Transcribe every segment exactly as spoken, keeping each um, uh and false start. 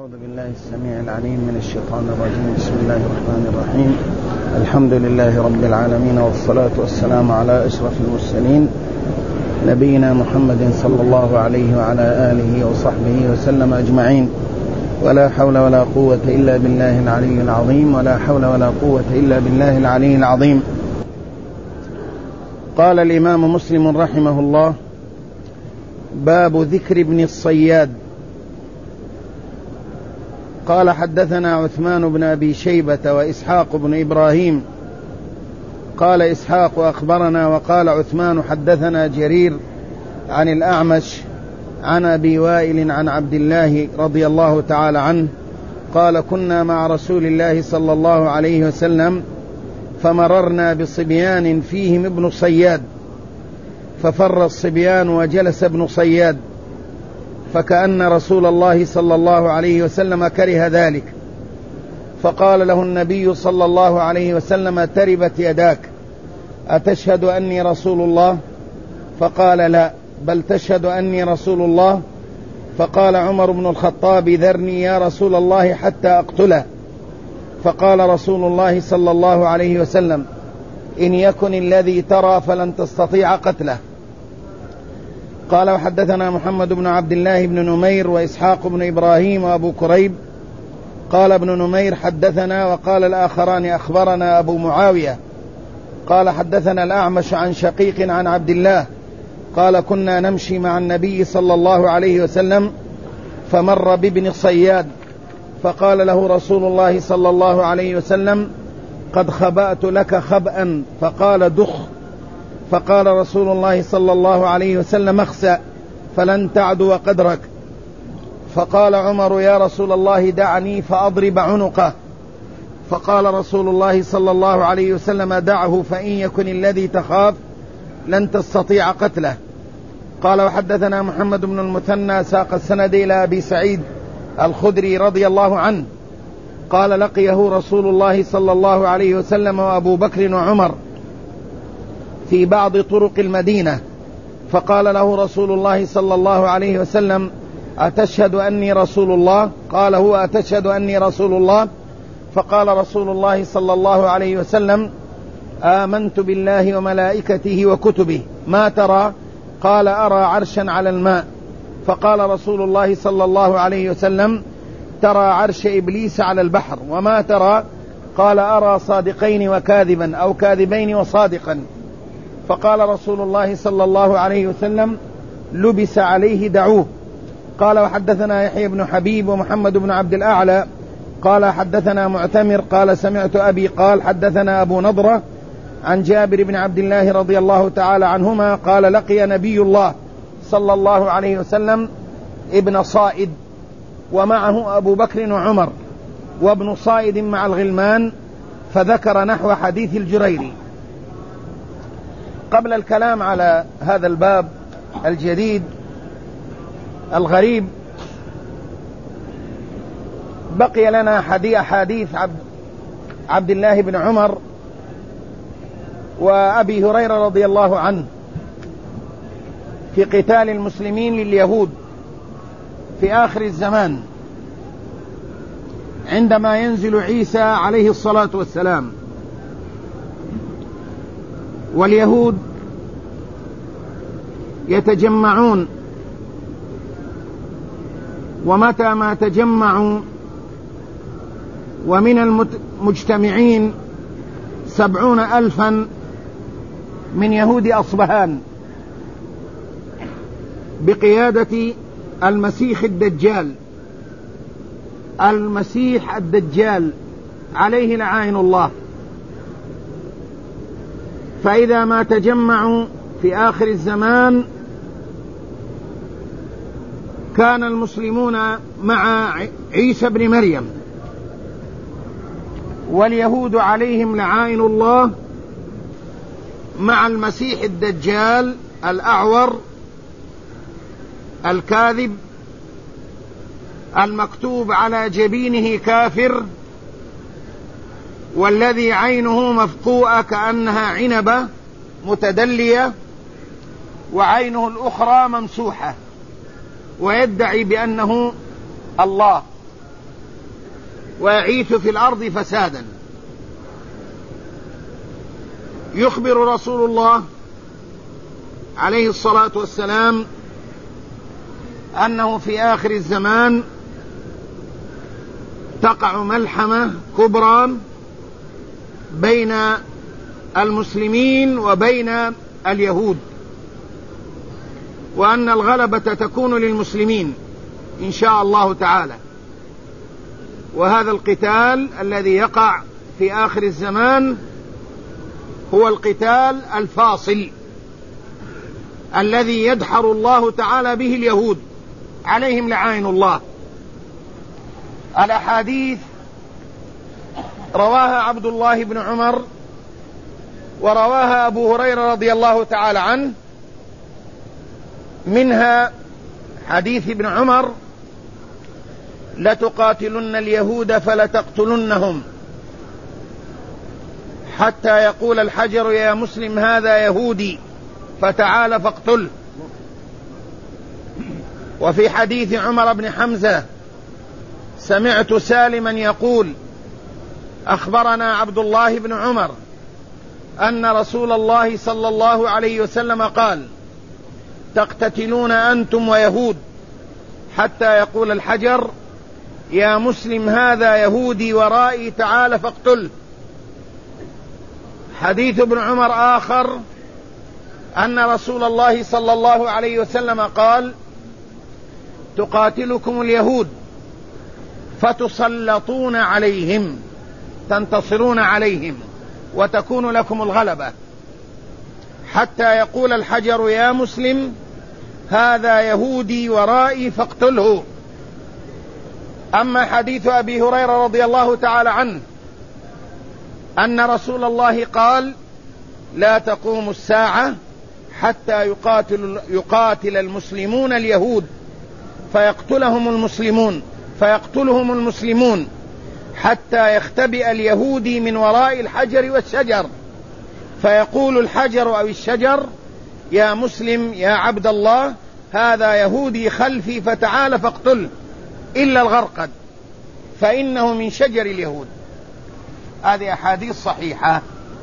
أعوذ بالله السميع العليم من الشيطان الرجيم. بسم الله الرحمن الرحيم. الحمد لله رب العالمين، والصلاة والسلام على أشرف المرسلين نبينا محمد صلى الله عليه وعلى آله وصحبه وسلم أجمعين. ولا حول ولا قوة إلا بالله العلي العظيم ولا حول ولا قوة إلا بالله العلي العظيم. قال الإمام مسلم رحمه الله: باب ذكر ابن الصياد. قال: حدثنا عثمان بن أبي شيبة وإسحاق بن إبراهيم. قال إسحاق: أخبرنا. وقال عثمان: حدثنا جرير عن الأعمش عن أبي وائل عن عبد الله رضي الله تعالى عنه قال: كنا مع رسول الله صلى الله عليه وسلم فمررنا بصبيان فيهم ابن صياد، ففر الصبيان وجلس ابن صياد، فكأن رسول الله صلى الله عليه وسلم كره ذلك، فقال له النبي صلى الله عليه وسلم: تربت يداك، أتشهد أني رسول الله؟ فقال: لا، بل تشهد أني رسول الله. فقال عمر بن الخطاب: ذرني يا رسول الله حتى أقتله. فقال رسول الله صلى الله عليه وسلم: إن يكن الذي ترى فلن تستطيع قتله. قال: وحدثنا محمد بن عبد الله بن نمير وإسحاق بن إبراهيم وأبو كريب. قال ابن نمير: حدثنا. وقال الآخران: أخبرنا أبو معاوية. قال: حدثنا الأعمش عن شقيق عن عبد الله قال: كنا نمشي مع النبي صلى الله عليه وسلم فمر بابن صياد، فقال له رسول الله صلى الله عليه وسلم: قد خبأت لك خبأ. فقال: دخ. فقال رسول الله صلى الله عليه وسلم: اخسأ فلن تعدو قدرك. فقال عمر: يا رسول الله دعني فأضرب عنقه. فقال رسول الله صلى الله عليه وسلم: دعه، فإن يكن الذي تخاف لن تستطيع قتله. قال: وحدثنا محمد بن المثنى ساق السند إلى أبي سعيد الخدري رضي الله عنه قال: لقيه رسول الله صلى الله عليه وسلم وأبو بكر وعمر في بعض طرق المدينة، فقال له رسول الله صلى الله عليه وسلم: أتشهد أني رسول الله؟ قال هو: أتشهد أني رسول الله؟ فقال رسول الله صلى الله عليه وسلم: آمنت بالله وملائكته وكتبه، ما ترى؟ قال: أرى عرشا على الماء. فقال رسول الله صلى الله عليه وسلم: ترى عرش إبليس على البحر، وما ترى؟ قال: أرى صادقين وكاذبا، أو كاذبين وصادقا. فقال رسول الله صلى الله عليه وسلم: لبس عليه، دعوه. قال: وحدثنا يحيى بن حبيب ومحمد بن عبد الأعلى قال: حدثنا معتمر قال: سمعت أبي قال: حدثنا أبو نضرة عن جابر بن عبد الله رضي الله تعالى عنهما قال: لقي نبي الله صلى الله عليه وسلم ابن صائد ومعه أبو بكر وعمر، وابن صائد مع الغلمان، فذكر نحو حديث الجريري. قبل الكلام على هذا الباب الجديد الغريب، بقي لنا حديث عبد, عبد الله بن عمر وأبي هريرة رضي الله عنه في قتال المسلمين لليهود في آخر الزمان عندما ينزل عيسى عليه الصلاة والسلام، واليهود يتجمعون، ومتى ما تجمعوا ومن المجتمعين سبعون ألفا من يهود أصبهان بقيادة المسيح الدجال المسيح الدجال عليه لعائن الله. فإذا ما تجمعوا في آخر الزمان كان المسلمون مع عيسى بن مريم، واليهود عليهم لعائن الله مع المسيح الدجال الأعور الكاذب المكتوب على جبينه كافر، والذي عينه مفقوءة كأنها عنبة متدلية، وعينه الأخرى ممسوحة، ويدعي بأنه الله. ويعيث في الأرض فسادا. يخبر رسول الله عليه الصلاة والسلام أنه في آخر الزمان تقع ملحمة كبرى بين المسلمين وبين اليهود، وأن الغلبة تكون للمسلمين إن شاء الله تعالى. وهذا القتال الذي يقع في آخر الزمان هو القتال الفاصل الذي يدحر الله تعالى به اليهود عليهم لعائن الله. الأحاديث رواها عبد الله بن عمر ورواها أبو هريرة رضي الله تعالى عنه، منها حديث ابن عمر: لتقاتلن اليهود فلتقتلنهم حتى يقول الحجر يا مسلم هذا يهودي فتعال فاقتله. وفي حديث عمر بن حمزة: سمعت سالما يقول: أخبرنا عبد الله بن عمر أن رسول الله صلى الله عليه وسلم قال: تقتتلون أنتم ويهود حتى يقول الحجر يا مسلم هذا يهودي ورائي تعال فاقتله. حديث ابن عمر آخر أن رسول الله صلى الله عليه وسلم قال: تقاتلكم اليهود فتسلطون عليهم، تنتصرون عليهم وتكون لكم الغلبة، حتى يقول الحجر يا مسلم هذا يهودي ورائي فاقتله. أما حديث أبي هريرة رضي الله تعالى عنه أن رسول الله قال: لا تقوم الساعة حتى يقاتل, يقاتل المسلمون اليهود فيقتلهم المسلمون فيقتلهم المسلمون حتى يختبئ اليهودي من وراء الحجر والشجر، فيقول الحجر أو الشجر يا مسلم يا عبد الله هذا يهودي خلفي فتعال فاقتله، إلا الغرقد فإنه من شجر اليهود. هذه أحاديث صحيحة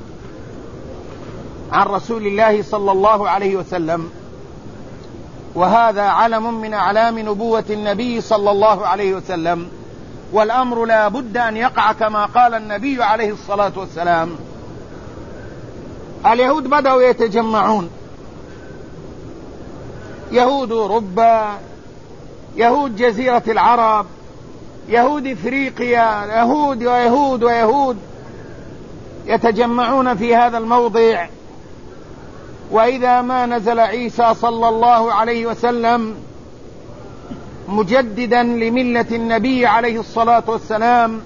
عن رسول الله صلى الله عليه وسلم، وهذا علم من أعلام نبوة النبي صلى الله عليه وسلم، والأمر لا بد أن يقع كما قال النبي عليه الصلاة والسلام. اليهود بدأوا يتجمعون، يهود أوروبا، يهود جزيرة العرب، يهود إفريقيا، يهود ويهود ويهود يتجمعون في هذا الموضع. وإذا ما نزل عيسى صلى الله عليه وسلم مجددا لملة النبي عليه الصلاة والسلام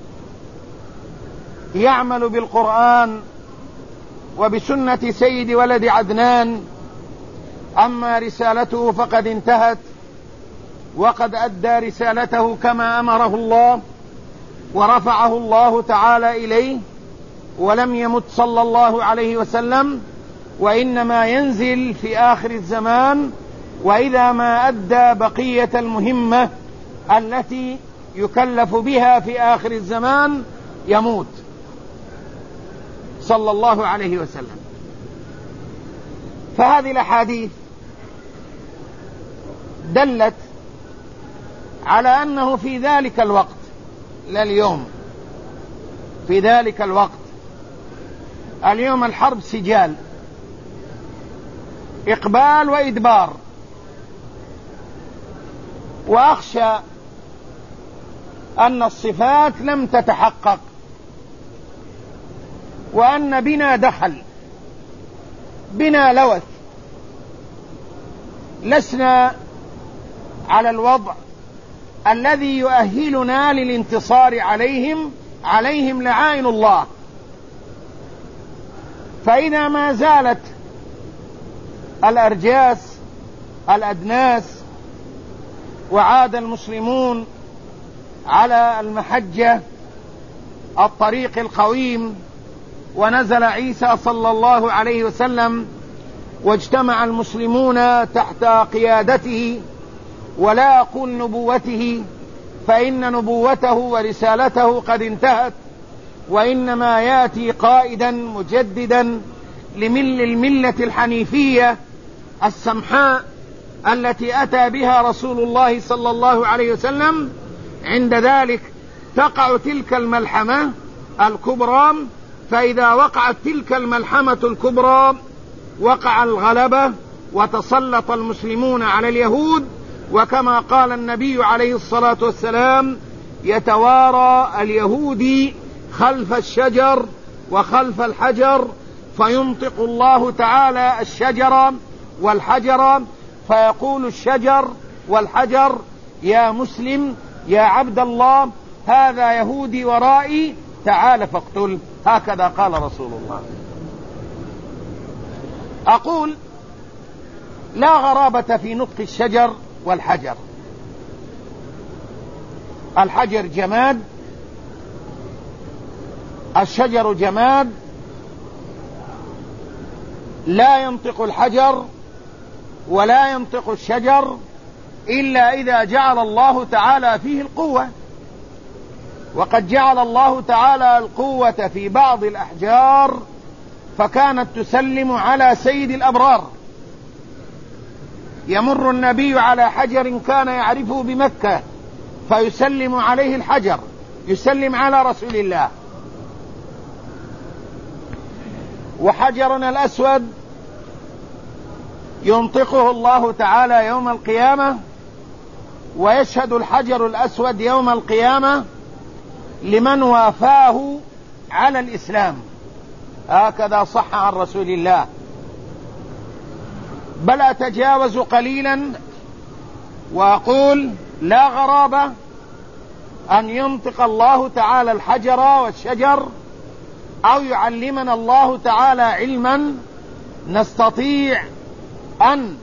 يعمل بالقرآن وبسنة سيد ولد عدنان، أما رسالته فقد انتهت وقد أدى رسالته كما أمره الله ورفعه الله تعالى إليه، ولم يمت صلى الله عليه وسلم، وإنما ينزل في آخر الزمان، وإذا ما أدى بقية المهمة التي يكلف بها في آخر الزمان يموت صلى الله عليه وسلم. فهذه الأحاديث دلت على أنه في ذلك الوقت، لا اليوم، في ذلك الوقت، اليوم الحرب سجال، إقبال وإدبار، وأخشى أن الصفات لم تتحقق، وأن بنا دخل، بنا لوث، لسنا على الوضع الذي يؤهلنا للانتصار عليهم عليهم لعائن الله. فإذا ما زالت الأرجاس الأدناس وعاد المسلمون على المحجة الطريق القويم، ونزل عيسى صلى الله عليه وسلم واجتمع المسلمون تحت قيادته، ولا أقول نبوته، فإن نبوته ورسالته قد انتهت، وإنما يأتي قائدا مجددا لمل الملة الحنيفية السمحاء التي أتى بها رسول الله صلى الله عليه وسلم. عند ذلك تقع تلك الملحمة الكبرى، فإذا وقعت تلك الملحمة الكبرى وقع الغلبة وتسلط المسلمون على اليهود، وكما قال النبي عليه الصلاة والسلام: يتوارى اليهودي خلف الشجر وخلف الحجر، فينطق الله تعالى الشجر والحجر، فيقول الشجر والحجر: يا مسلم يا عبد الله، هذا يهودي ورائي، تعال فاقتل. هكذا قال رسول الله. أقول لا غرابة في نطق الشجر والحجر. الحجر جماد، الشجر جماد، لا ينطق الحجر ولا ينطق الشجر إلا إذا جعل الله تعالى فيه القوة، وقد جعل الله تعالى القوة في بعض الأحجار فكانت تسلم على سيد الأبرار. يمر النبي على حجر كان يعرفه بمكة فيسلم عليه الحجر، يسلم على رسول الله. وحجرنا الأسود ينطقه الله تعالى يوم القيامة، ويشهد الحجر الأسود يوم القيامة لمن وافاه على الإسلام. هكذا صح عن رسول الله. بل أتجاوز قليلا وأقول لا غرابة أن ينطق الله تعالى الحجر والشجر، أو يعلمنا الله تعالى علما نستطيع أن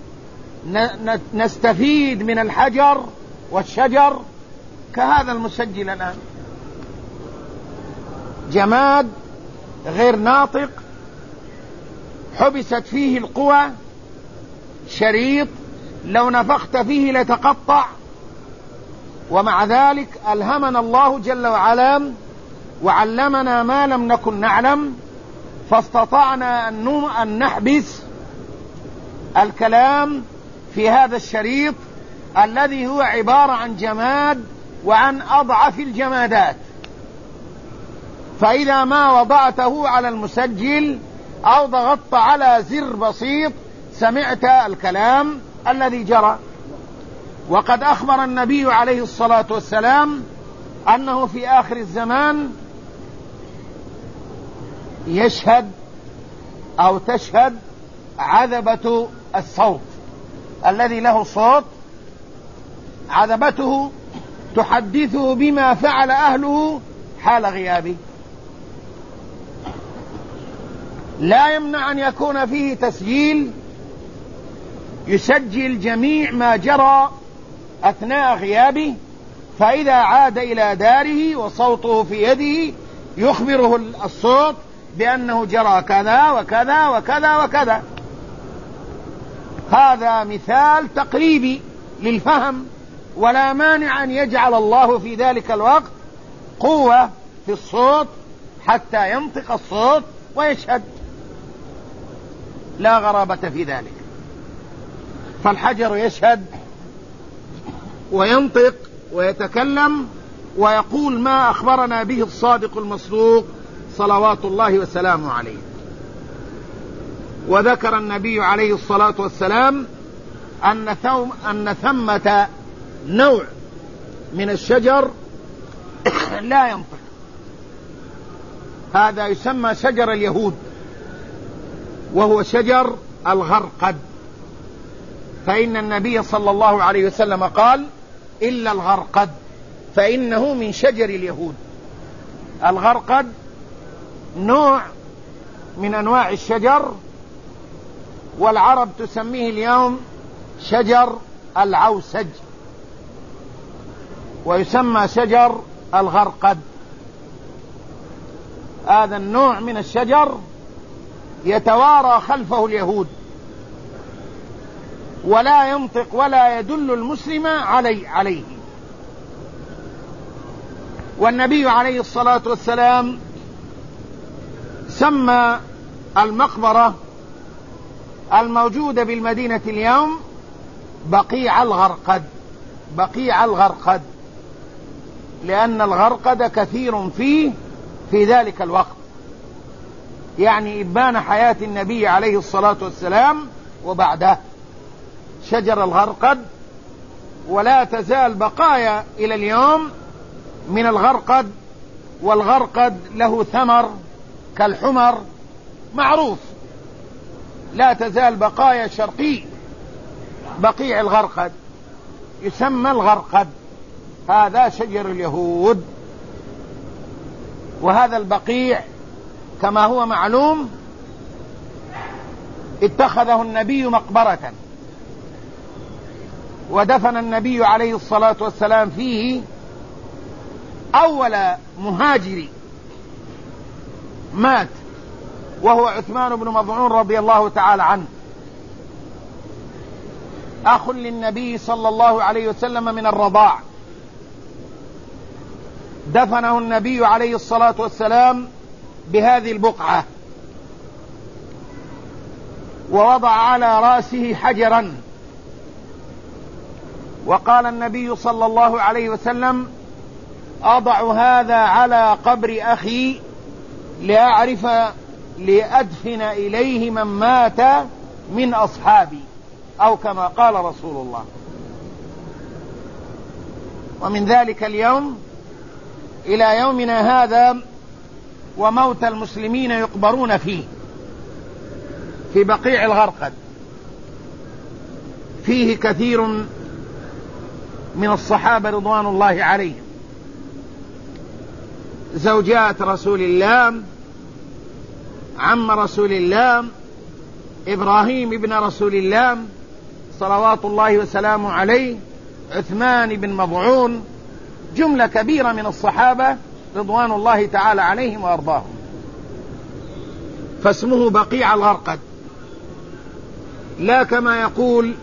نستفيد من الحجر والشجر، كهذا المسجل الآن، جماد غير ناطق، حبست فيه القوى، شريط لو نفخت فيه لتقطع، ومع ذلك ألهمنا الله جل وعلا وعلمنا ما لم نكن نعلم، فاستطعنا أن نحبس الكلام في هذا الشريط الذي هو عبارة عن جماد وعن أضعف الجمادات. فإذا ما وضعته على المسجل أو ضغطت على زر بسيط سمعت الكلام الذي جرى. وقد أخبر النبي عليه الصلاة والسلام أنه في آخر الزمان يشهد أو تشهد عذبة الصوت الذي له صوت، عذبته تحدثه بما فعل أهله حال غيابه. لا يمنع أن يكون فيه تسجيل يسجل جميع ما جرى أثناء غيابه، فإذا عاد إلى داره وصوته في يده يخبره الصوت بأنه جرى كذا وكذا وكذا وكذا. هذا مثال تقريبي للفهم، ولا مانع أن يجعل الله في ذلك الوقت قوة في الصوت حتى ينطق الصوت ويشهد، لا غرابة في ذلك. فالحجر يشهد وينطق ويتكلم ويقول ما أخبرنا به الصادق المصدوق صلوات الله وسلامه عليه. وذكر النبي عليه الصلاة والسلام أن, أن ثمة نوع من الشجر لا ينطق، هذا يسمى شجر اليهود، وهو شجر الغرقد. فإن النبي صلى الله عليه وسلم قال: إلا الغرقد فإنه من شجر اليهود. الغرقد نوع من أنواع الشجر، والعرب تسميه اليوم شجر العوسج، ويسمى شجر الغرقد. هذا النوع من الشجر يتوارى خلفه اليهود، ولا ينطق ولا يدل المسلم علي عليه. والنبي عليه الصلاة والسلام سمى المقبرة الموجودة بالمدينة اليوم بقيع الغرقد، بقيع الغرقد، لأن الغرقد كثير فيه في ذلك الوقت، يعني إبان حياة النبي عليه الصلاة والسلام وبعده شجر الغرقد. ولا تزال بقايا إلى اليوم من الغرقد، والغرقد له ثمر كالحمر معروف. لا تزال بقايا شرقي بقيع الغرقد يسمى الغرقد، هذا شجر اليهود. وهذا البقيع كما هو معلوم اتخذه النبي مقبرة، ودفن النبي عليه الصلاة والسلام فيه أول مهاجر مات، وهو عثمان بن مظعون رضي الله تعالى عنه، أخ للنبي صلى الله عليه وسلم من الرضاع. دفنه النبي عليه الصلاة والسلام بهذه البقعة، ووضع على رأسه حجرا، وقال النبي صلى الله عليه وسلم: أضع هذا على قبر أخي لأعرف لأدفن إليه من مات من أصحابي، أو كما قال رسول الله. ومن ذلك اليوم إلى يومنا هذا وموت المسلمين يقبرون فيه، في بقيع الغرقد. فيه كثير من الصحابة رضوان الله عليهم، زوجات رسول الله، عم رسول الله، إبراهيم ابن رسول الله صلوات الله وسلامه عليه، عثمان بن مظعون، جملة كبيرة من الصحابة رضوان الله تعالى عليهم وأرضاهم. فاسمه بقيع الغرقد، لا كما يقول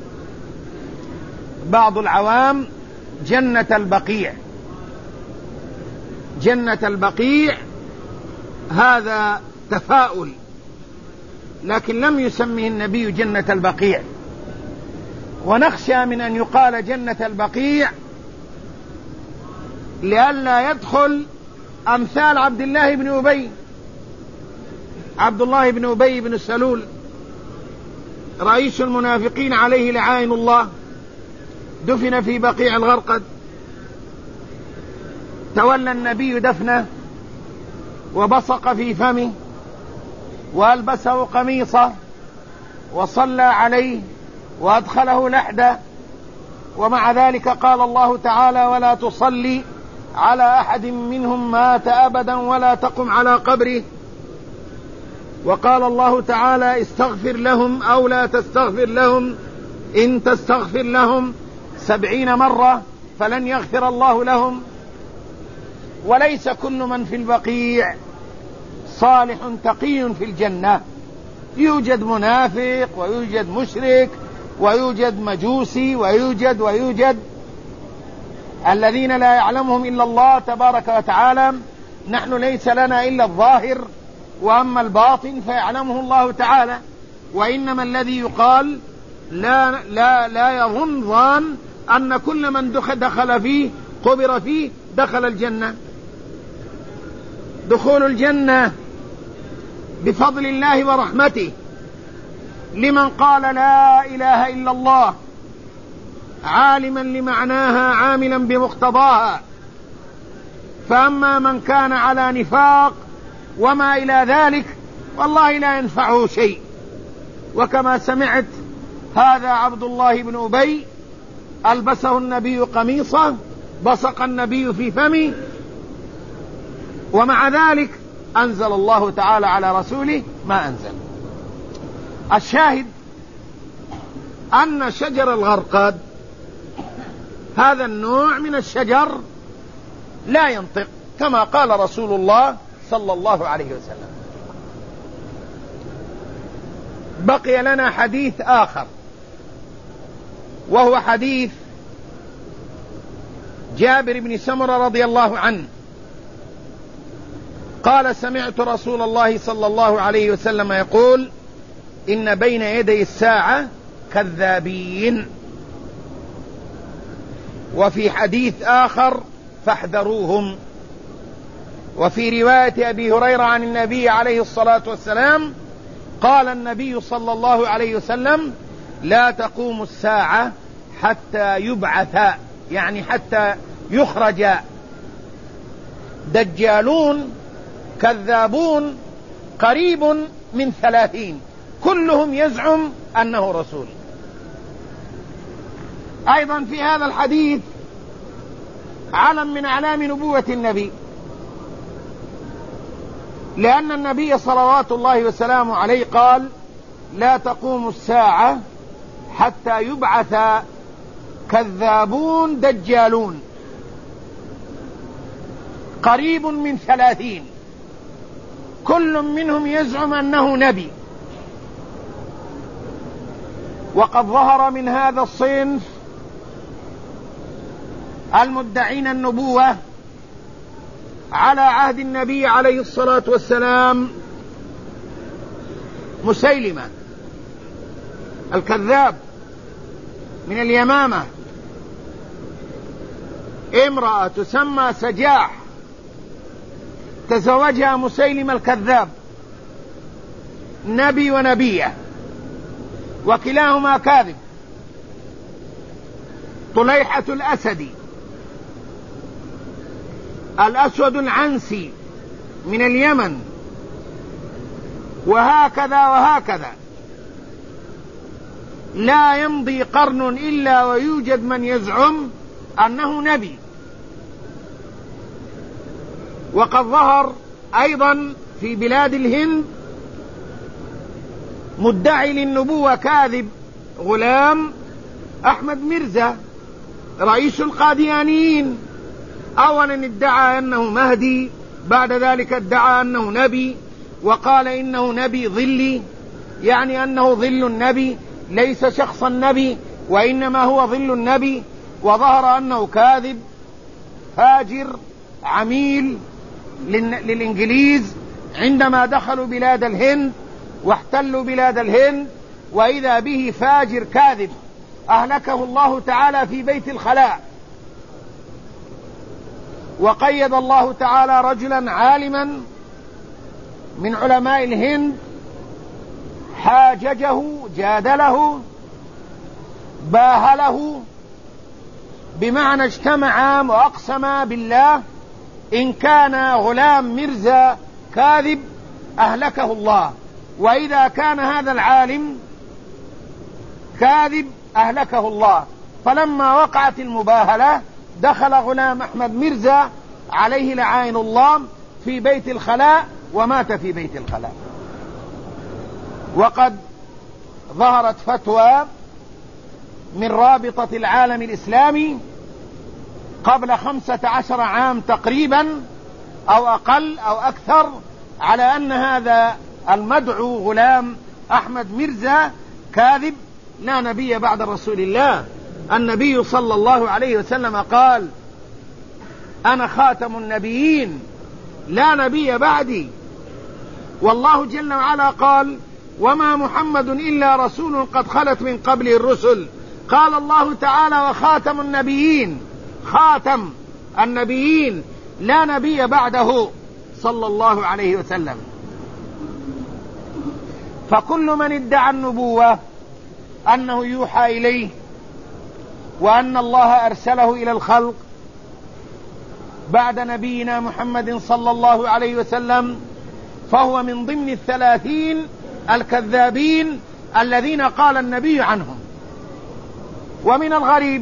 بعض العوام جنة البقيع. جنة البقيع هذا تفاؤل، لكن لم يسمه النبي جنة البقيع. ونخشى من أن يقال جنة البقيع لئلا يدخل أمثال عبد الله بن أبي عبد الله بن أبي بن سلول رئيس المنافقين عليه لعائن الله، دفن في بقيع الغرقد. تولى النبي دفنه وبصق في فمه وألبسه قميصه وصلى عليه وأدخله لحدا، ومع ذلك قال الله تعالى: ولا تصلي على أحد منهم مات أبدا ولا تقم على قبره. وقال الله تعالى: استغفر لهم أو لا تستغفر لهم إن تستغفر لهم سبعين مرة فلن يغفر الله لهم. وليس كل من في البقيع صالح تقي في الجنة، يوجد منافق ويوجد مشرك ويوجد مجوسي ويوجد ويوجد الذين لا يعلمهم إلا الله تبارك وتعالى. نحن ليس لنا إلا الظاهر، وأما الباطن فيعلمه الله تعالى. وإنما الذي يقال لا, لا, لا يظن ظان أن كل من دخل فيه قبر فيه دخل الجنة. دخول الجنة بفضل الله ورحمته لمن قال لا إله إلا الله عالما لمعناها عاملا بمقتضاها. فأما من كان على نفاق وما إلى ذلك والله لا ينفعه شيء. وكما سمعت هذا عبد الله بن أبي ألبسه النبي قميصه، بصق النبي في فمه، ومع ذلك أنزل الله تعالى على رسوله ما أنزل. الشاهد أن شجر الغرقد هذا النوع من الشجر لا ينطق، كما قال رسول الله صلى الله عليه وسلم. بقي لنا حديث آخر، وهو حديث جابر بن سمرة رضي الله عنه قال سمعت رسول الله صلى الله عليه وسلم يقول إن بين يدي الساعة كذابين. وفي حديث آخر فاحذروهم. وفي رواية أبي هريرة عن النبي عليه الصلاة والسلام قال النبي صلى الله عليه وسلم لا تقوم الساعة حتى يبعث، يعني حتى يخرج دجالون كذابون قريب من ثلاثين كلهم يزعم أنه رسول. أيضا في هذا الحديث علم من أعلام نبوة النبي، لأن النبي صلوات الله وسلامه عليه قال لا تقوم الساعة حتى يبعث كذابون دجالون قريب من ثلاثين كل منهم يزعم أنه نبي. وقد ظهر من هذا الصنف المدعين النبوة على عهد النبي عليه الصلاة والسلام مسيلمة الكذاب من اليمامة، امرأة تسمى سجاح تزوجها مسيلمة الكذاب نبي ونبية وكلاهما كاذب. طليحة الأسدي الأسود العنسي من اليمن، وهكذا وهكذا. لا يمضي قرن إلا ويوجد من يزعم أنه نبي. وقد ظهر أيضا في بلاد الهند مدعي للنبوة كاذب غلام أحمد ميرزا رئيس القاديانيين. أولا ادعى أنه مهدي، بعد ذلك ادعى أنه نبي، وقال إنه نبي ظلي، يعني أنه ظل النبي ليس شخص النبي وإنما هو ظل النبي. وظهر أنه كاذب فاجر عميل للإنجليز عندما دخلوا بلاد الهند واحتلوا بلاد الهند، وإذا به فاجر كاذب أهلكه الله تعالى في بيت الخلاء. وقيد الله تعالى رجلا عالما من علماء الهند حاججه جادله باهله، بمعنى اجتمعا وأقسما بالله إن كان غلام ميرزا كاذب أهلكه الله، وإذا كان هذا العالم كاذب أهلكه الله. فلما وقعت المباهلة دخل غلام أحمد ميرزا عليه لعائن الله في بيت الخلاء ومات في بيت الخلاء. وقد ظهرت فتوى من رابطة العالم الإسلامي قبل خمسة عشر عام تقريبا أو أقل أو أكثر على أن هذا المدعو غلام أحمد ميرزا كاذب لا نبي بعد رسول الله. النبي صلى الله عليه وسلم قال أنا خاتم النبيين لا نبي بعدي. والله جل وعلا قال وما محمد إلا رسول قد خلت من قبله الرسل. قال الله تعالى وخاتم النبيين، خاتم النبيين لا نبي بعده صلى الله عليه وسلم. فكل من ادعى النبوة أنه يوحى إليه وأن الله أرسله إلى الخلق بعد نبينا محمد صلى الله عليه وسلم فهو من ضمن الثلاثين الكذابين الذين قال النبي عنهم. ومن الغريب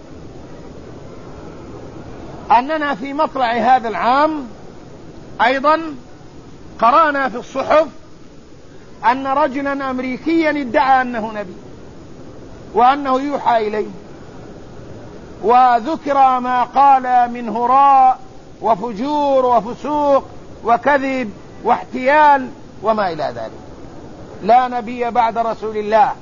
أننا في مطلع هذا العام أيضا قرأنا في الصحف أن رجلا أمريكيا ادعى أنه نبي وأنه يوحى إليه، وذكر ما قال من هراء وفجور وفسوق وكذب واحتيال وما إلى ذلك. لا نبي بعد رسول الله.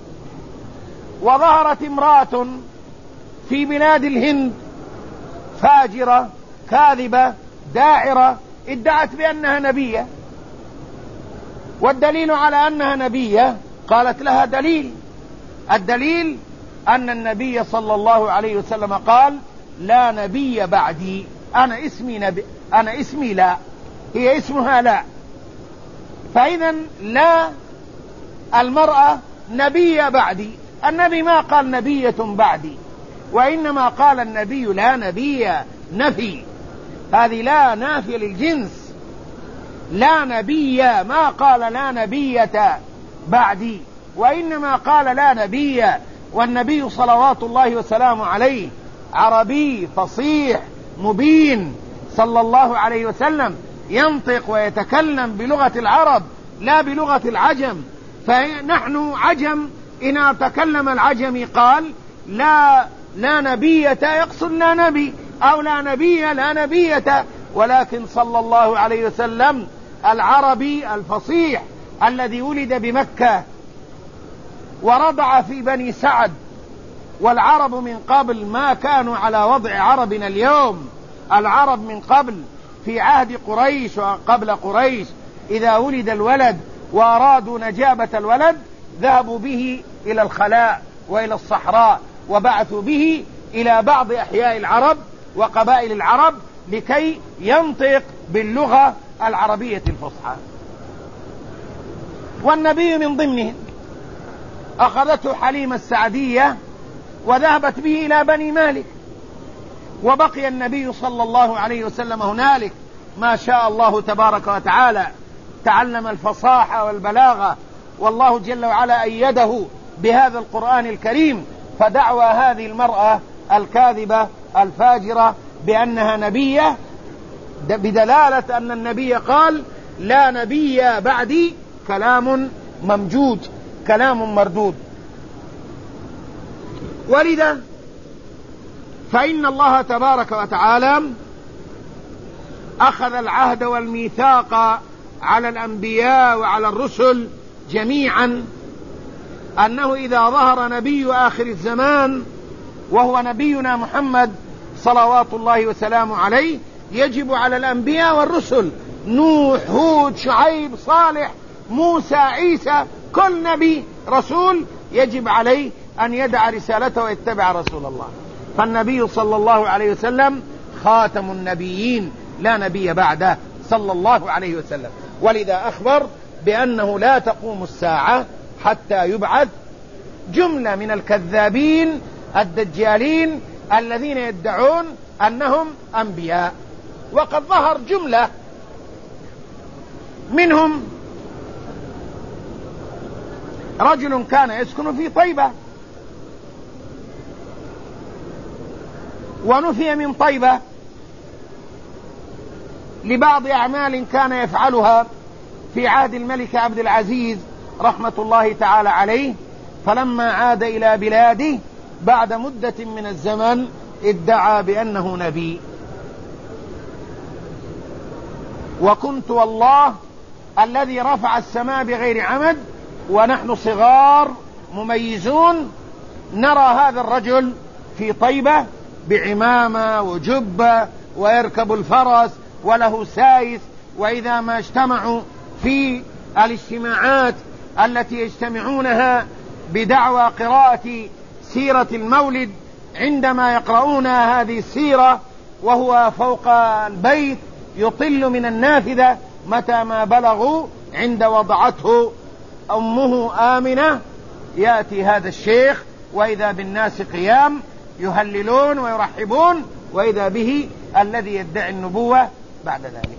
وظهرت امرأة في بلاد الهند فاجرة كاذبة داعرة ادعت بأنها نبية، والدليل على أنها نبية قالت لها دليل. الدليل أن النبي صلى الله عليه وسلم قال لا نبي بعدي. أنا اسمي نبي، أنا اسمي لا، هي اسمها لا. فإذا لا المرأة نبي بعدي، النبي ما قال نبية بعدي، وإنما قال النبي لا نبي، نفي، هذه لا نافية للجنس، لا نبي، ما قال لا نبية بعدي، وإنما قال لا نبي. والنبي صلوات الله وسلامه عليه عربي فصيح مبين صلى الله عليه وسلم، ينطق ويتكلم بلغة العرب لا بلغة العجم. فنحن عجم، إن تكلم العجمي قال لا لا نبية يقصد لا نبي، أو لا نبي لا نبية، ولكن صلى الله عليه وسلم العربي الفصيح الذي ولد بمكة ورضع في بني سعد، والعرب من قبل ما كانوا على وضع عربنا اليوم. العرب من قبل في عهد قريش وقبل قريش إذا ولد الولد وأرادوا نجابة الولد ذهبوا به إلى الخلاء وإلى الصحراء، وبعثوا به إلى بعض أحياء العرب وقبائل العرب لكي ينطق باللغة العربية الفصحى. والنبي من ضمنهم. أخذته حليمة السعدية وذهبت به إلى بني مالك، وبقي النبي صلى الله عليه وسلم هنالك ما شاء الله تبارك وتعالى، تعلم الفصاحة والبلاغة، والله جل وعلا أيده بهذا القرآن الكريم. فدعوى هذه المرأة الكاذبة الفاجرة بأنها نبية بدلالة أن النبي قال لا نبي بعدي كلام ممجوج، كلام مردود. ولذا فإن الله تبارك وتعالى أخذ العهد والميثاق على الأنبياء وعلى الرسل جميعا أنه إذا ظهر نبي آخر الزمان وهو نبينا محمد صلوات الله وسلامه عليه يجب على الأنبياء والرسل، نوح، هود، شعيب، صالح، موسى، عيسى، كل نبي رسول يجب عليه أن يدع رسالته ويتبع رسول الله. فالنبي صلى الله عليه وسلم خاتم النبيين لا نبي بعده صلى الله عليه وسلم. ولذا أخبر بأنه لا تقوم الساعة حتى يبعث جملة من الكذابين الدجالين الذين يدعون أنهم أنبياء. وقد ظهر جملة منهم رجل كان يسكن في طيبة ونفي من طيبة لبعض أعمال كان يفعلها في عهد الملك عبد العزيز رحمة الله تعالى عليه، فلما عاد إلى بلاده بعد مدة من الزمن ادعى بأنه نبي. وكنت والله الذي رفع السماء بغير عمد ونحن صغار مميزون نرى هذا الرجل في طيبة بعمامة وجبة ويركب الفرس وله سايس، وإذا ما اجتمعوا في الاجتماعات التي يجتمعونها بدعوى قراءة سيرة المولد، عندما يقرؤون هذه السيرة وهو فوق البيت يطل من النافذة متى ما بلغوا عند وضعته أمه آمنة، يأتي هذا الشيخ وإذا بالناس قيام يهللون ويرحبون، وإذا به الذي يدعي النبوة بعد ذلك.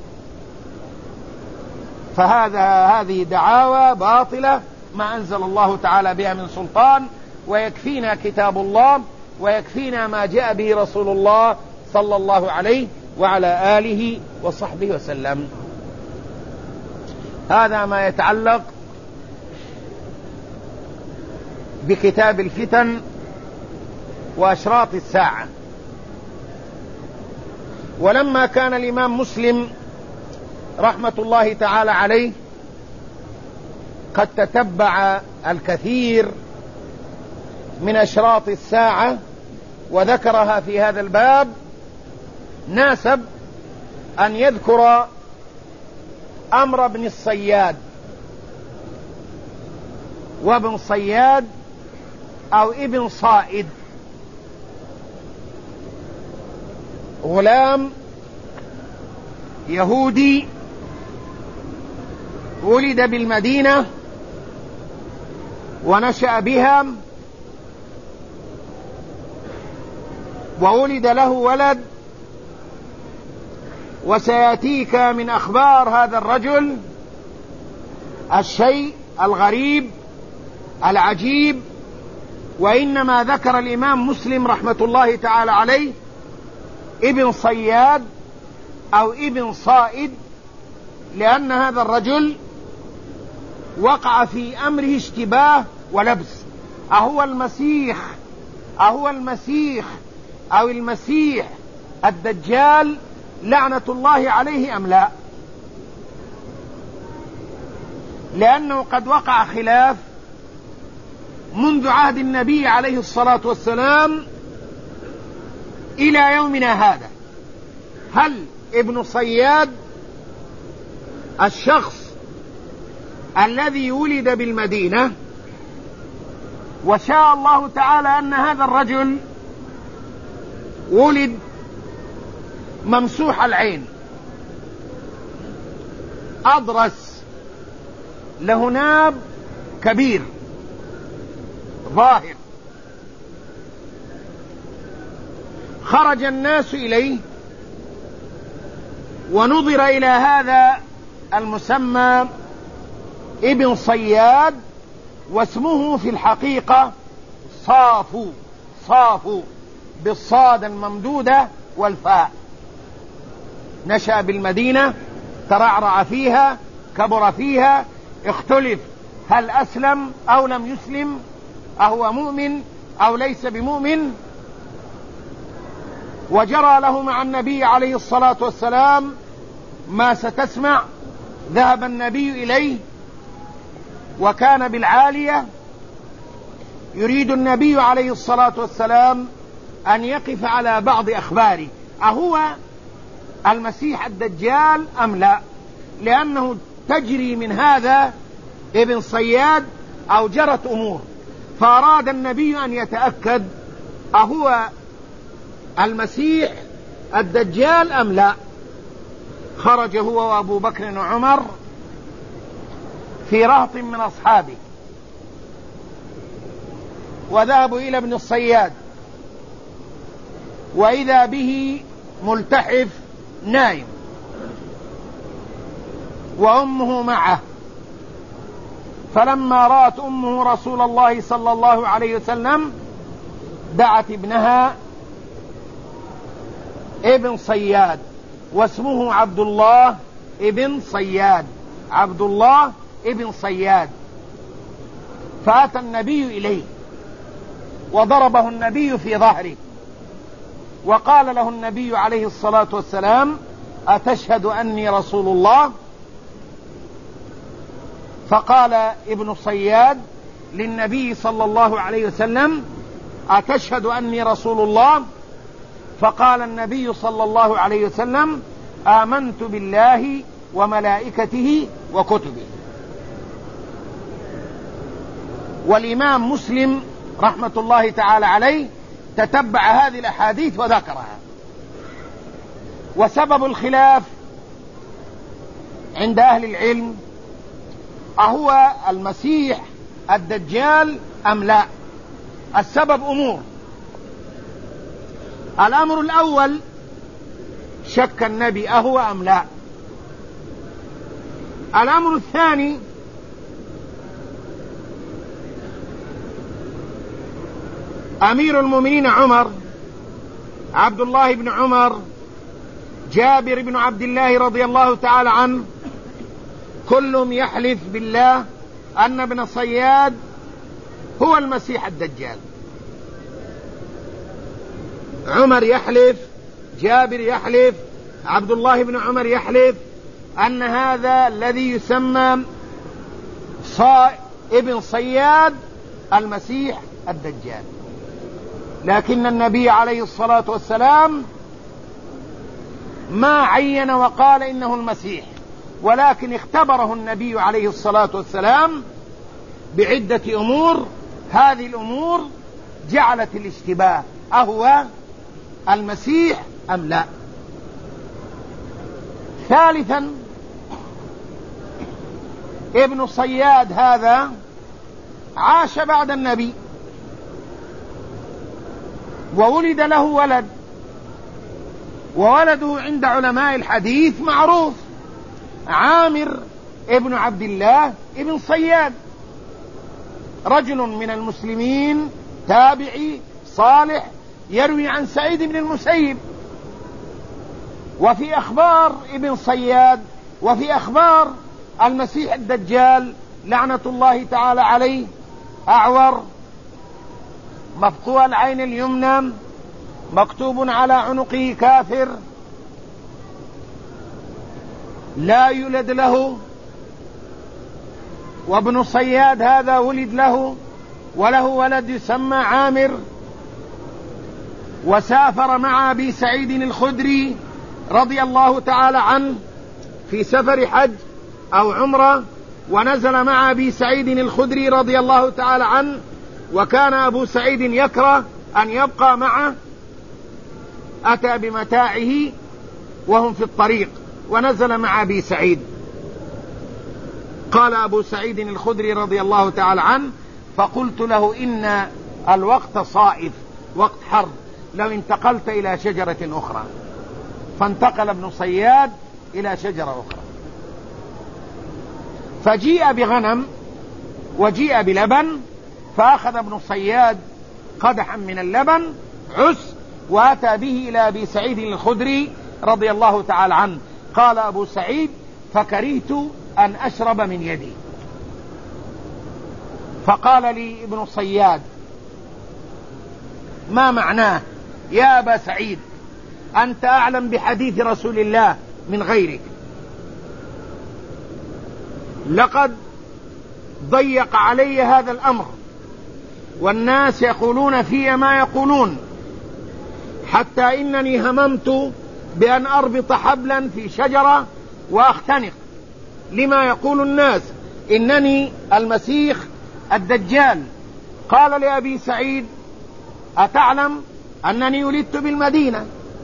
فهذا هذه دعاوى باطلة ما أنزل الله تعالى بها من سلطان، ويكفينا كتاب الله ويكفينا ما جاء به رسول الله صلى الله عليه وعلى آله وصحبه وسلم. هذا ما يتعلق بكتاب الفتن وأشراط الساعة. ولما كان الإمام مسلم رحمة الله تعالى عليه قد تتبع الكثير من أشراط الساعة وذكرها في هذا الباب، ناسب أن يذكر أمر بن الصياد. وابن صياد أو ابن صائد غلام يهودي ولد بالمدينة ونشأ بها، وولد له ولد، وسيأتيك من أخبار هذا الرجل الشيء الغريب العجيب. وإنما ذكر الإمام مسلم رحمة الله تعالى عليه ابن صياد أو ابن صائد، لأن هذا الرجل وقع في أمره اشتباه ولبس. أهو المسيح أهو المسيح أو المسيح الدجال لعنة الله عليه أم لا؟ لأنه قد وقع خلاف منذ عهد النبي عليه الصلاة والسلام إلى يومنا هذا. هل ابن صياد الشخص الذي ولد بالمدينة وشاء الله تعالى أن هذا الرجل ولد ممسوح العين أضرس له ناب كبير ظاهر، خرج الناس إليه ونظر إلى هذا المسمى ابن صياد، واسمه في الحقيقة صافو صافو بالصاد الممدودة والفاء. نشأ بالمدينة، ترعرع فيها، كبر فيها، اختلف هل أسلم أو لم يسلم، أهو مؤمن أو ليس بمؤمن. وجرى له مع النبي عليه الصلاة والسلام ما ستسمع. ذهب النبي إليه وكان بالعالية، يريد النبي عليه الصلاة والسلام أن يقف على بعض أخباره، أهو المسيح الدجال أم لا؟ لأنه تجري من هذا ابن صياد أو جرت أمور، فأراد النبي أن يتأكد أهو المسيح الدجال أم لا. خرج هو وأبو بكر وعمر في رهط من أصحابه وذهبوا إلى ابن الصياد، وإذا به ملتحف نايم وأمه معه. فلما رأت أمه رسول الله صلى الله عليه وسلم دعت ابنها ابن صياد، واسمه عبد الله ابن صياد، عبد الله ابن صياد. فأتى النبي إليه وضربه النبي في ظهره، وقال له النبي عليه الصلاة والسلام: أتشهد أني رسول الله؟ فقال ابن صياد للنبي صلى الله عليه وسلم: أتشهد أني رسول الله؟ فقال النبي صلى الله عليه وسلم: آمنت بالله وملائكته وكتبه. والإمام مسلم رحمة الله تعالى عليه تتبع هذه الأحاديث وذكرها. وسبب الخلاف عند أهل العلم أهو المسيح الدجال أم لا؟ السبب أمور. الأمر الأول: شك النبي أهو أم لا. الأمر الثاني: أمير المؤمنين عمر، عبد الله بن عمر، جابر بن عبد الله رضي الله تعالى عنه، كلهم يحلف بالله أن ابن صياد هو المسيح الدجال. عمر يحلف، جابر يحلف، عبد الله بن عمر يحلف أن هذا الذي يسمى صا ابن صياد المسيح الدجال. لكن النبي عليه الصلاة والسلام ما عين وقال إنه المسيح، ولكن اختبره النبي عليه الصلاة والسلام بعدة أمور، هذه الأمور جعلت الاشتباه أهو المسيح أم لا. ثالثا ابن صياد هذا عاش بعد النبي وولد له ولد، وولده عند علماء الحديث معروف، عامر ابن عبد الله ابن صياد، رجل من المسلمين تابعي صالح يروي عن سعيد بن المسيب. وفي أخبار ابن صياد وفي أخبار المسيح الدجال لعنة الله تعالى عليه: أعور، مفقوع العين اليمنى، مكتوب على عنقه كافر، لا يولد له. وابن صياد هذا ولد له وله ولد يسمى عامر، وسافر مع أبي سعيد الخدري رضي الله تعالى عنه في سفر حج أو عمرة، ونزل مع أبي سعيد الخدري رضي الله تعالى عنه، وكان أبو سعيد يكره أن يبقى معه، أتى بمتاعه وهم في الطريق ونزل مع أبي سعيد. قال أبو سعيد الخدري رضي الله تعالى عنه: فقلت له إن الوقت صائف، وقت حرب، لو انتقلت إلى شجرة أخرى. فانتقل ابن صياد إلى شجرة أخرى، فجيء بغنم وجيء بلبن، فأخذ ابن صياد قدحا من اللبن عس وأتى به إلى أبي سعيد الخدري رضي الله تعالى عنه. قال أبو سعيد: فكرهت أن أشرب من يدي. فقال لي ابن صياد: ما معناه يا أبا سعيد؟ أنت أعلم بحديث رسول الله من غيرك، لقد ضيق علي هذا الأمر، والناس يقولون في ما يقولون، حتى إنني هممت بأن أربط حبلا في شجرة وأختنق لما يقول الناس إنني المسيح الدجال. قال لأبي سعيد: أتعلم أنني ولدت بالمدينة،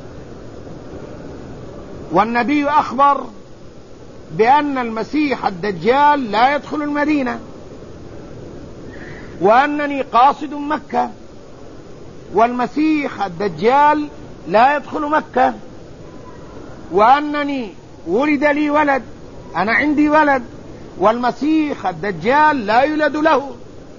والنبي أخبر بأن المسيح الدجال لا يدخل المدينة، وأنني قاصد مكة، والمسيح الدجال لا يدخل مكة، وأنني ولد لي ولد، أنا عندي ولد، والمسيح الدجال لا يولد له.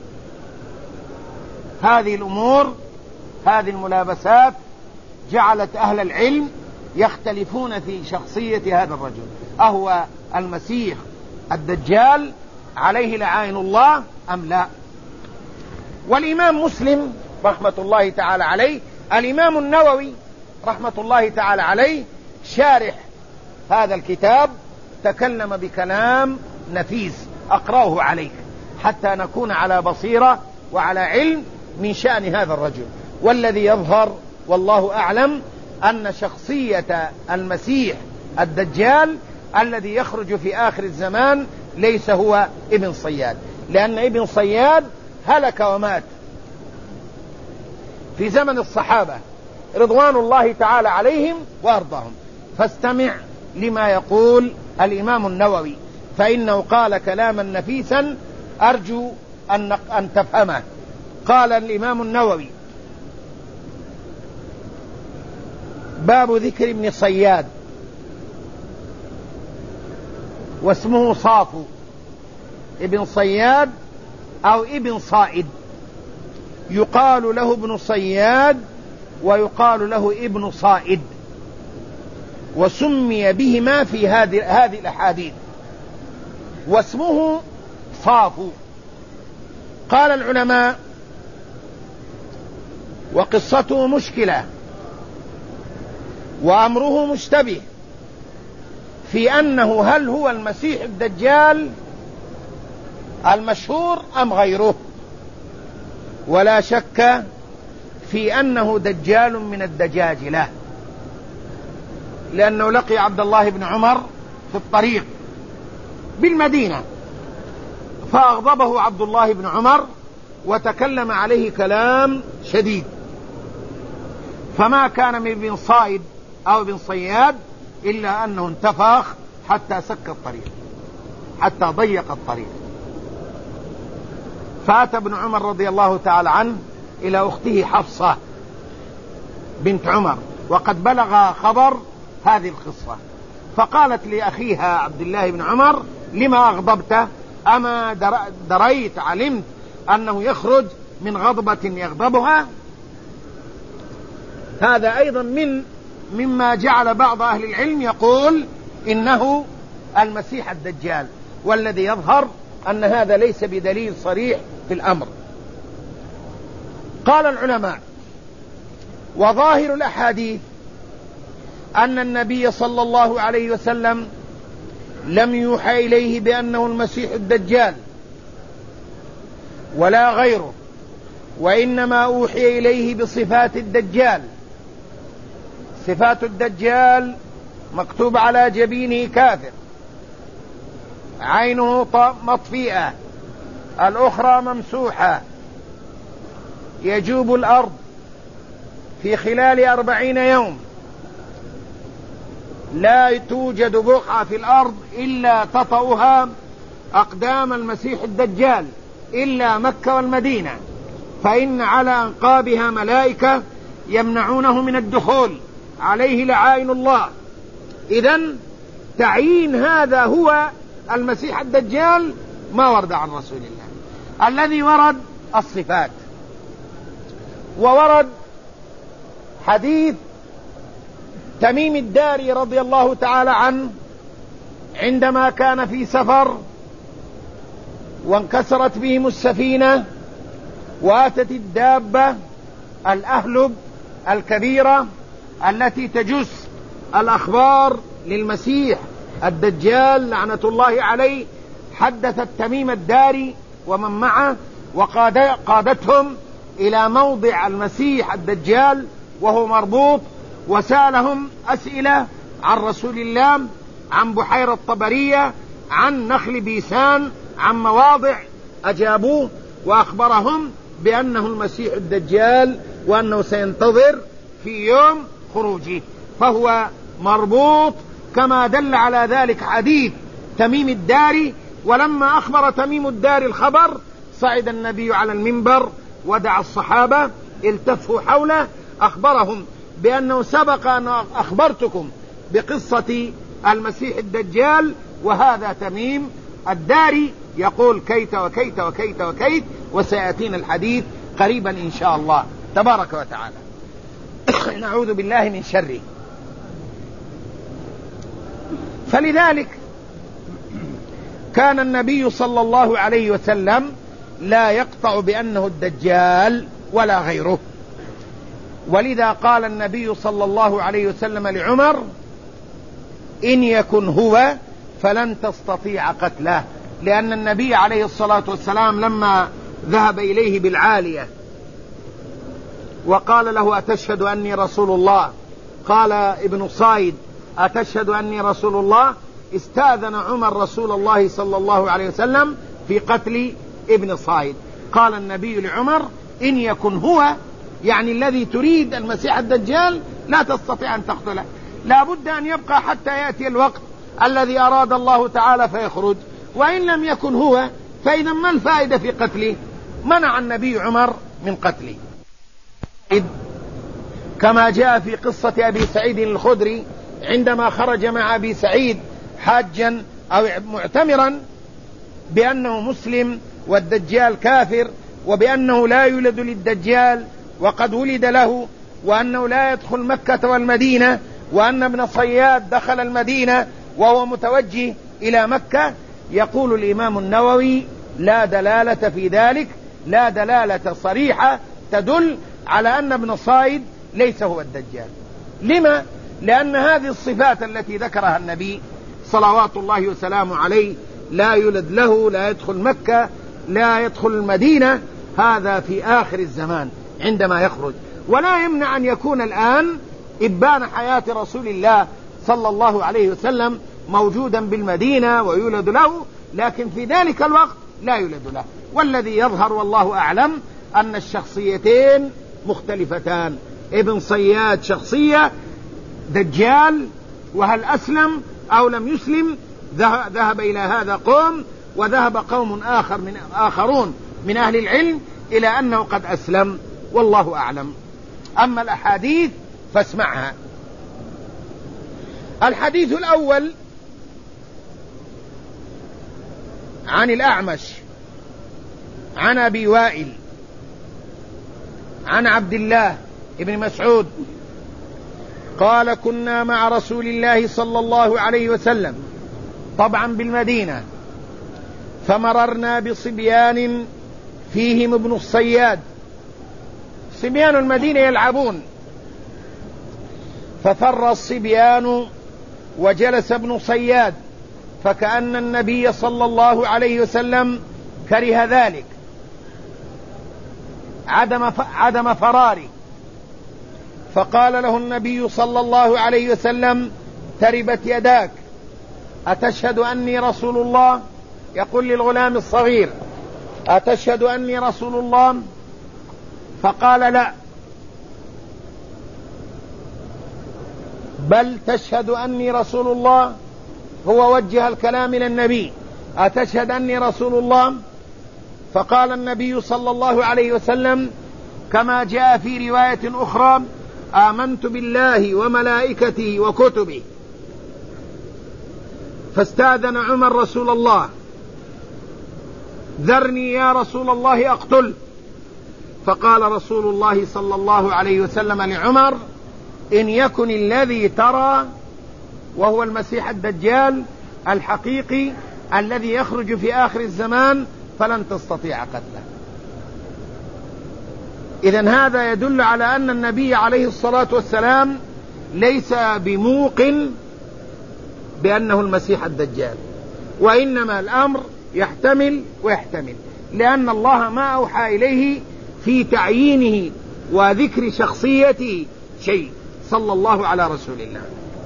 هذه الأمور، هذه الملابسات جعلت أهل العلم يختلفون في شخصية هذا الرجل، أهو المسيح الدجال عليه لعائن الله أم لا؟ والإمام مسلم رحمة الله تعالى عليه، الإمام النووي رحمة الله تعالى عليه شارح هذا الكتاب تكلم بكلام نفيس أقرأه عليك حتى نكون على بصيرة وعلى علم من شأن هذا الرجل. والذي يظهر والله أعلم أن شخصية المسيح الدجال الذي يخرج في آخر الزمان ليس هو ابن صياد، لأن ابن صياد هلك ومات في زمن الصحابة رضوان الله تعالى عليهم وأرضاهم. فاستمع لما يقول الإمام النووي، فإنه قال كلاما نفيسا أرجو أن, أن تفهمه. قال الإمام النووي: باب ذكر ابن صياد، واسمه صافو ابن صياد أو ابن صائد، يقال له ابن صياد ويقال له ابن صائد، وسمي بهما في هذه هذه الأحاديث، واسمه صافو. قال العلماء: وقصته مشكلة وأمره مشتبه في أنه هل هو المسيح الدجال المشهور أم غيره، ولا شك في أنه دجال من الدجاجلة، لأنه لقي عبد الله بن عمر في الطريق بالمدينة، فأغضبه عبد الله بن عمر وتكلم عليه كلام شديد، فما كان من ابن صائد أو ابن صياد إلا أنه انتفخ حتى سك الطريق، حتى ضيق الطريق. فأتى ابن عمر رضي الله تعالى عنه إلى أخته حفصة بنت عمر، وقد بلغ خبر هذه القصة، فقالت لأخيها عبد الله بن عمر: لما أغضبت؟ أما دريت علمت أنه يخرج من غضبة يغضبها؟ هذا أيضا من مما جعل بعض أهل العلم يقول إنه المسيح الدجال، والذي يظهر أن هذا ليس بدليل صريح في الأمر. قال العلماء: وظاهر الأحاديث أن النبي صلى الله عليه وسلم لم يوحى إليه بأنه المسيح الدجال ولا غيره، وإنما أوحي إليه بصفات الدجال. صفات الدجال: مكتوب على جبينه كافر، عينه مطفئة، الأخرى ممسوحة، يجوب الأرض في خلال أربعين يوم، لا توجد بقعة في الأرض إلا تطأها أقدام المسيح الدجال إلا مكة والمدينة، فإن على أنقابها ملائكة يمنعونه من الدخول، عليه لعائن الله. إذن تعيين هذا هو المسيح الدجال ما ورد عن رسول الله. الذي ورد الصفات، وورد حديث تميم الداري رضي الله تعالى عنه عندما كان في سفر وانكسرت بهم السفينة واتت الدابة الأهلب الكبيرة التي تجس الأخبار للمسيح الدجال لعنة الله عليه، حدثت تميم الداري ومن معه وقادتهم إلى موضع المسيح الدجال وهو مربوط، وسألهم أسئلة عن رسول الله، عن بحيرة طبرية، عن نخل بيسان، عن مواضع، أجابوه وأخبرهم بأنه المسيح الدجال وأنه سينتظر في يوم خروجه، فهو مربوط كما دل على ذلك حديث تميم الداري. ولما أخبر تميم الداري الخبر صعد النبي على المنبر ودعا الصحابة التفوا حوله، أخبرهم بأنه سبق أن أخبرتكم بقصة المسيح الدجال، وهذا تميم الداري يقول كيت وكيت وكيت وكيت، وسيأتينا الحديث قريبا إن شاء الله تبارك وتعالى. نعوذ بالله من شره. فلذلك كان النبي صلى الله عليه وسلم لا يقطع بأنه الدجال ولا غيره، ولذا قال النبي صلى الله عليه وسلم لعمر: إن يكن هو فلن تستطيع قتله، لأن النبي عليه الصلاة والسلام لما ذهب إليه بالعالية وقال له: أتشهد أني رسول الله؟ قال ابن صايد: أتشهد أني رسول الله؟ استأذن عمر رسول الله صلى الله عليه وسلم في قتل ابن صايد. قال النبي لعمر: إن يكن هو، يعني الذي تريد المسيح الدجال، لا تستطيع أن تقتله، لا بد أن يبقى حتى يأتي الوقت الذي أراد الله تعالى فيخرج، وإن لم يكن هو فإذا ما الفائدة في قتله؟ منع النبي عمر من قتله، كما جاء في قصة أبي سعيد الخدري عندما خرج مع أبي سعيد حاجا أو معتمرا بأنه مسلم والدجال كافر، وبأنه لا يولد للدجال وقد ولد له، وأنه لا يدخل مكة والمدينة، وأن ابن صياد دخل المدينة وهو متوجه إلى مكة. يقول الإمام النووي: لا دلالة في ذلك، لا دلالة صريحة تدل على أن ابن صايد ليس هو الدجال. لما؟ لأن هذه الصفات التي ذكرها النبي صلوات الله وسلامه عليه، لا يولد له، لا يدخل مكة، لا يدخل المدينة، هذا في آخر الزمان عندما يخرج، ولا يمنع أن يكون الآن إبان حياة رسول الله صلى الله عليه وسلم موجودا بالمدينة ويولد له، لكن في ذلك الوقت لا يولد له. والذي يظهر والله أعلم أن الشخصيتين مختلفتان. ابن صياد شخصية دجال، وهل أسلم أو لم يسلم ذهب إلى هذا قوم، وذهب قوم آخر من آخرون من أهل العلم إلى أنه قد أسلم، والله أعلم. أما الأحاديث فاسمعها. الحديث الأول عن الأعمش عن أبي وائل عن عبد الله ابن مسعود قال: كنا مع رسول الله صلى الله عليه وسلم طبعا بالمدينة، فمررنا بصبيان فيهم ابن الصياد. صبيان المدينة يلعبون، ففر الصبيان وجلس ابن صياد، فكأن النبي صلى الله عليه وسلم كره ذلك، عدم عدم فراره، فقال له النبي صلى الله عليه وسلم: تربت يداك، أتشهد أني رسول الله؟ يقول للغلام الصغير: أتشهد أني رسول الله؟ فقال: لا، بل تشهد أني رسول الله. هو وجه الكلام إلى النبي: أتشهد أني رسول الله؟ فقال النبي صلى الله عليه وسلم كما جاء في رواية أخرى: آمنت بالله وملائكته وكتبه. فاستأذن عمر رسول الله: ذرني يا رسول الله أقتل. فقال رسول الله صلى الله عليه وسلم لعمر: إن يكن الذي ترى وهو المسيح الدجال الحقيقي الذي يخرج في آخر الزمان فلن تستطيع قتله. إذن هذا يدل على أن النبي عليه الصلاة والسلام ليس بموقن بأنه المسيح الدجال، وإنما الأمر يحتمل ويحتمل، لأن الله ما أوحى إليه في تعيينه وذكر شخصيته شيء صلى الله على رسول الله.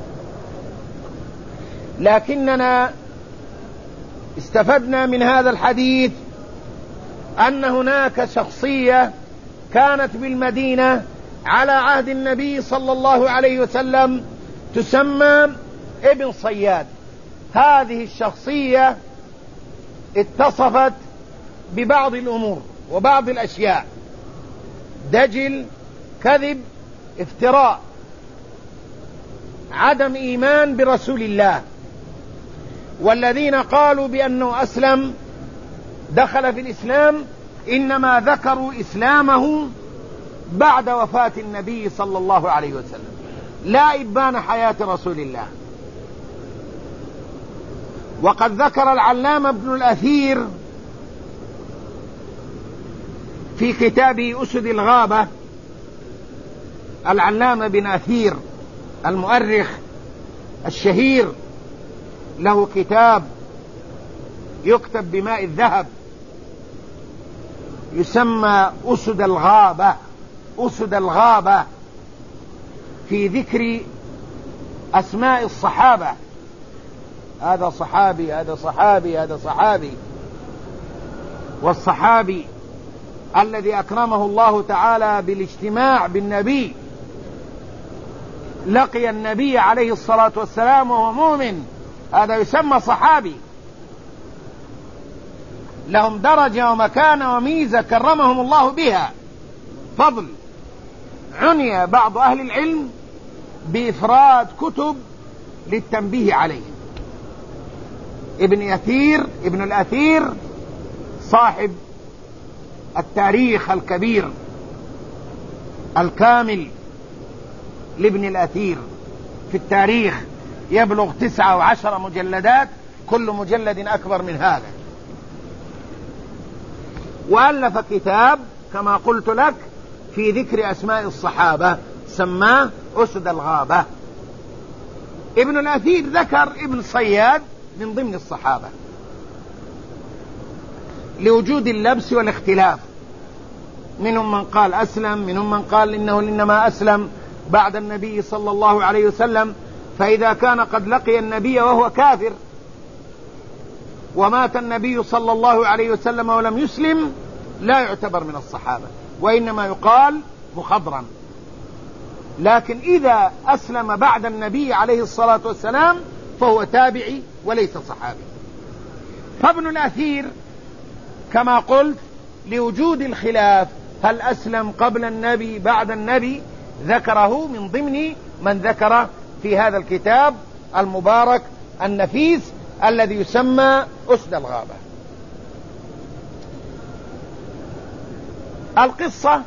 لكننا استفدنا من هذا الحديث أن هناك شخصية كانت بالمدينة على عهد النبي صلى الله عليه وسلم تسمى ابن صياد. هذه الشخصية اتصفت ببعض الأمور وبعض الأشياء: دجل، كذب، افتراء، عدم إيمان برسول الله. والذين قالوا بأنه أسلم دخل في الإسلام إنما ذكروا إسلامه بعد وفاة النبي صلى الله عليه وسلم، لا إبان حياة رسول الله. وقد ذكر العلامة ابن الأثير في كتابه أسد الغابة، العلامة بن أثير المؤرخ الشهير له كتاب يكتب بماء الذهب يسمى أسد الغابة، أسد الغابة في ذكر أسماء الصحابة. هذا صحابي، هذا صحابي، هذا صحابي. والصحابي الذي أكرمه الله تعالى بالاجتماع بالنبي، لقي النبي عليه الصلاة والسلام وهو مؤمن، هذا يسمى صحابي، لهم درجة ومكانة وميزة كرمهم الله بها، فضل. عني بعض أهل العلم بإفراد كتب للتنبيه عليه. ابن أثير ابن الأثير صاحب التاريخ الكبير الكامل لابن الأثير في التاريخ، يبلغ تسعة وعشر مجلدات، كل مجلد أكبر من هذا. وألف كتاب كما قلت لك في ذكر أسماء الصحابة سماه أسد الغابة. ابن الأثير ذكر ابن صياد من ضمن الصحابة لوجود اللبس والاختلاف، منهم من قال أسلم، منهم من قال إنه إنما أسلم بعد النبي صلى الله عليه وسلم، فإذا كان قد لقي النبي وهو كافر ومات النبي صلى الله عليه وسلم ولم يسلم لا يعتبر من الصحابة، وإنما يقال مخضرا. لكن إذا أسلم بعد النبي عليه الصلاة والسلام فهو تابعي وليس صحابي. فابن الأثير كما قلت لوجود الخلاف هل أسلم قبل النبي بعد النبي ذكره من ضمن من ذكر في هذا الكتاب المبارك النفيس الذي يسمى أسد الغابة. القصة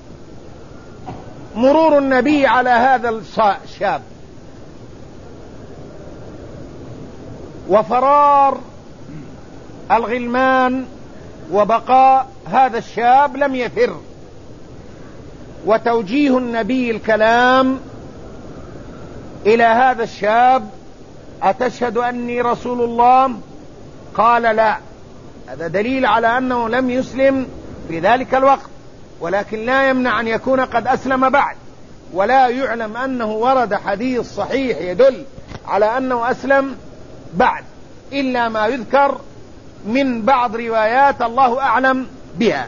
مرور النبي على هذا الشاب وفرار الغلمان وبقاء هذا الشاب لم يفر، وتوجيه النبي الكلام إلى هذا الشاب: أتشهد أني رسول الله؟ قال لا. هذا دليل على أنه لم يسلم في ذلك الوقت، ولكن لا يمنع أن يكون قد أسلم بعد، ولا يعلم أنه ورد حديث صحيح يدل على أنه أسلم بعد إلا ما يذكر من بعض روايات الله أعلم بها.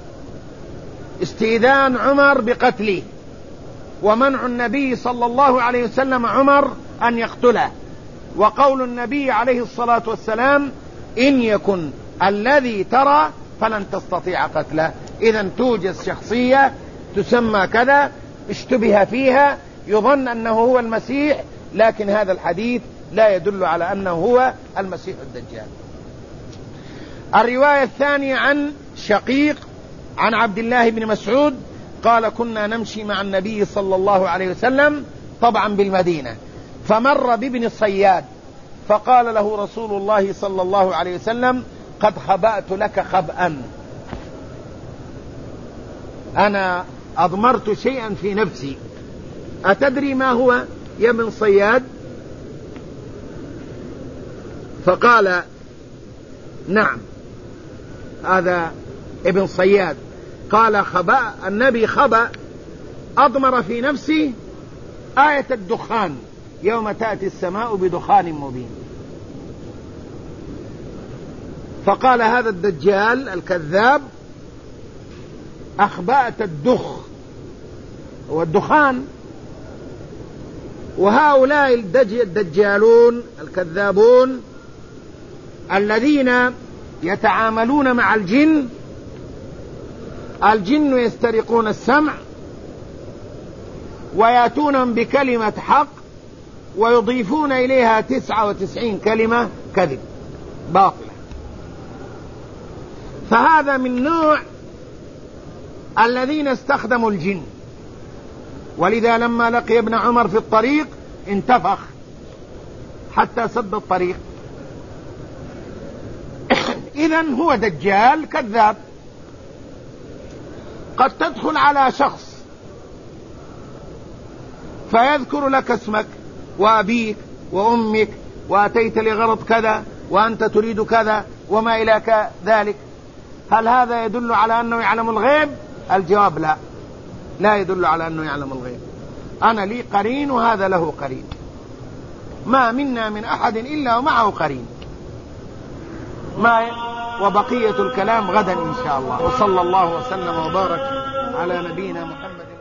استئذان عمر بقتله، ومنع النبي صلى الله عليه وسلم عمر أن يقتله، وقول النبي عليه الصلاة والسلام: إن يكن الذي ترى فلن تستطيع قتله. إذن توجد شخصية تسمى كذا اشتبه فيها، يظن أنه هو المسيح، لكن هذا الحديث لا يدل على أنه هو المسيح الدجال. الرواية الثانية عن شقيق عن عبد الله بن مسعود قال: كنا نمشي مع النبي صلى الله عليه وسلم طبعا بالمدينة، فمر بابن الصياد فقال له رسول الله صلى الله عليه وسلم: قد خبأت لك خبأ، أنا أضمرت شيئا في نفسي، أتدري ما هو يا ابن صياد؟ فقال: نعم، هذا ابن صياد. قال: خبأ النبي خبأ أضمر في نفسي آية الدخان، يوم تأتي السماء بدخان مبين. فقال هذا الدجال الكذاب: أخبأت الدخ والدخان. وهؤلاء الدجالون الكذابون الذين يتعاملون مع الجن، الجن يسترقون السمع ويأتونهم بكلمة حق ويضيفون إليها تسعة وتسعين كلمة كذب باطلة. فهذا من نوع الذين استخدموا الجن، ولذا لما لقي ابن عمر في الطريق انتفخ حتى سد الطريق. إذن هو دجال كذاب. قد تدخل على شخص فيذكر لك اسمك وأبيك وأمك وأتيت لغرض كذا وأنت تريد كذا وما إلى ذلك. هل هذا يدل على أنه يعلم الغيب؟ الجواب لا، لا يدل على أنه يعلم الغيب. أنا لي قرين وهذا له قرين، ما منا من أحد إلا ومعه قرين. ما وبقية الكلام غدا إن شاء الله. وصلى الله وسلم وبارك على نبينا محمد.